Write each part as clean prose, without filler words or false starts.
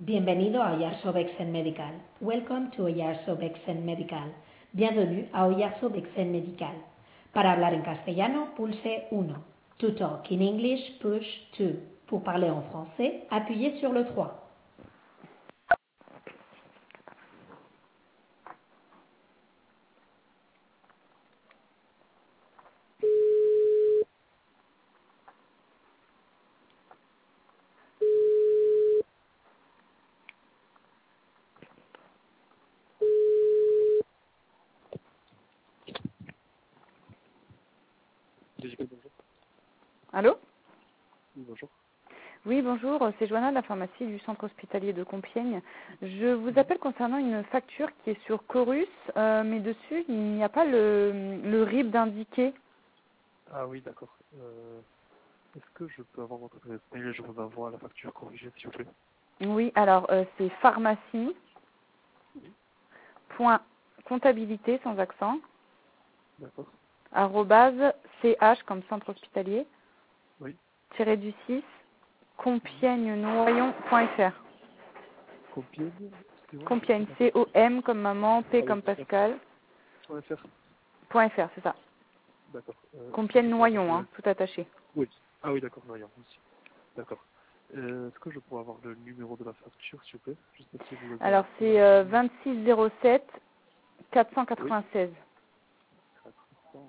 Bienvenido a Oyarzo Bexen Medical. Welcome to Oyarzo Bexen Medical. Bienvenue à Oyarzo Bexen Medical. Para hablar en castellano, pulse 1. To talk in English, push 2. Pour parler en français, appuyez sur le 3. Bonjour. Allô? Oui, bonjour. Oui, bonjour, c'est Joanna de la pharmacie du centre hospitalier de Compiègne. Je vous appelle concernant une facture qui est sur Chorus, mais dessus, il n'y a pas le RIB d'indiqué. Ah oui, d'accord. Est-ce que je peux avoir votre adresse mail et je vous envoie la facture corrigée, s'il vous plaît? Oui, alors c'est pharmacie.comptabilité sans accent, D'accord. @ch comme centre hospitalier, Oui. -du 6, compiègnenoyon.fr. Compiègne, excusez-moi. Compiègne, C-O-M comme maman, P Ah oui, comme Pascal, .fr. .fr, c'est ça. D'accord. Est-ce que je peux avoir Compiègne-Noyon, le... hein, tout attaché. Oui. Ah oui, d'accord, non, il y a aussi. D'accord. Est-ce que je pourrais avoir le numéro de la facture, s'il vous plaît? Je sais pas si vous avez... Alors c'est 2607 Oui. 496. 400.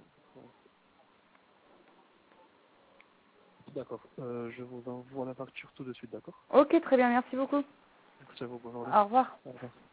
D'accord. Je vous envoie la facture tout de suite, d'accord? Ok, très bien, merci beaucoup. Écoutez, à vous, bonne journée. Au revoir. Au revoir.